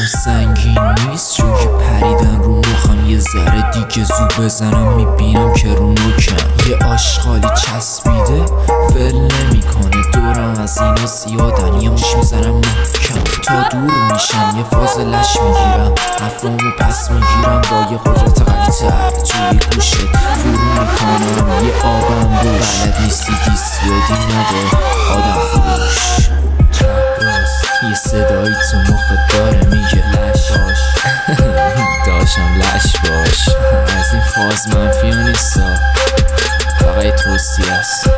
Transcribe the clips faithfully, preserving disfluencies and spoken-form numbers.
سنگین نیست چون که پریدن رو مخم. یه ذره دیگه زو بزنم میبینم که رو نوکم. یه آشغالی چسبیده ول نمیکنه دورم، از اینا زیادن یه مش میزنم محکم تا دور میشن. یه فاز لش میگیرم افرامو پس میگیرم با یه قدرت قوی‌تر توی گوشت فرو میکنم. یه آبم روش بلد نیستی دیسیادی نده آدم فروش. یه صدایی تو مخت داره میگه لش باش داشتم لش باش. از این فاز منفی ها نیستا فقط توصیه است.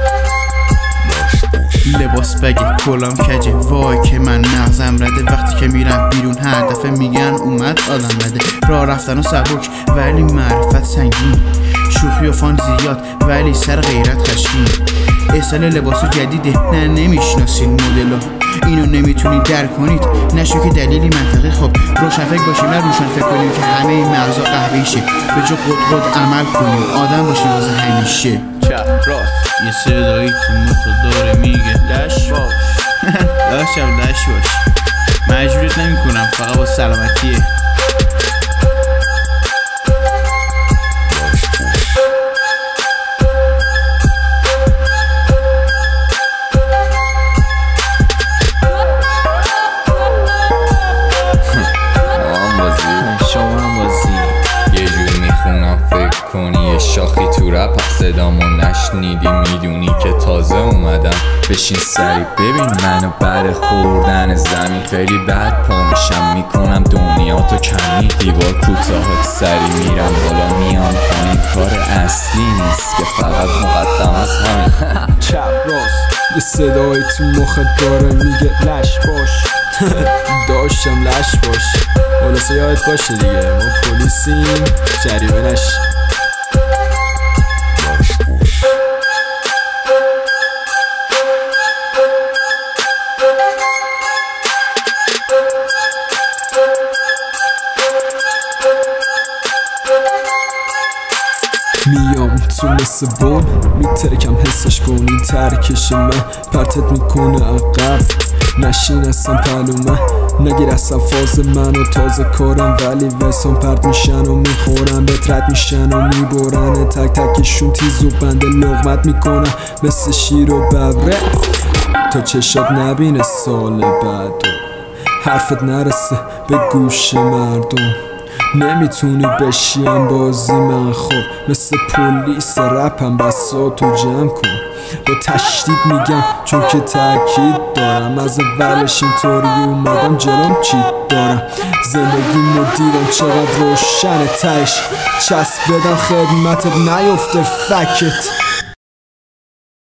لباس بگه کلام کجه وای که من مغزم رده. وقتی که میرم بیرون هر دفعه میگن اومد آدم بده. راه رفتن و سبک ولی معرفت سنگین. شوخی و فان زیاد ولی سر غیرت خشکین. اصل لباسو جدیده نه نمیشناسین مدلو، اینو نمیتونید درک کنید نشو که دلیلی منطقی. خب روشن فکر باشیم نه روشن فکر کنیم که همه این مغزا قهوه‌ای شه. به جا قد قد عمل کنیم آدم باشیم واسه همیشه. چپ راست یه صدایی تو مخ داره میگه لش باش داشتم لش باش. مجبورت نمی کنم فقط با سلامتیه. کنی شاخی تو رپ صدامو نشنیدی میدونی که تازه اومدم. بشین سری ببین منو بعد خوردن زمین خیلی بد پا میشم میکنم دنیا تو کمی. دیوار کوتاهات سری میرم بالا میام پایین. کار اصلی نیست که فقط مقدم از همین. چپ راست یه صدایی تو مخت داره میگه لش باش داشتم لش باش. خلاصه یادت باشه دیگه ما پلیسیم جریمه نشی. میام تو مثل بوم میترکم حسش کن. این ترکش من پرتت میکنه عقب. نشین اصلا پلومه نگیر اصلا فاز منو تازه کارم ولی وسان پرت میشن و میخورن بهت رد میشن و میبرن. تک تکشون تیز و بنده لغمت میکنن مثل شیر و ببره تا چشات نبینه سال بعد و حرفت نرسه به گوش مردم. نمیتونی بشیم بازی من خب مثل پلیس رپم بساتو جمع کن. با تشدید میگم چون که تاکید دارم از اولش اینطوری اومدم جلوم چی دارم. زندگی مدیرم چقدر روشنه تش چسب بدم خدمتت نیفته فکت.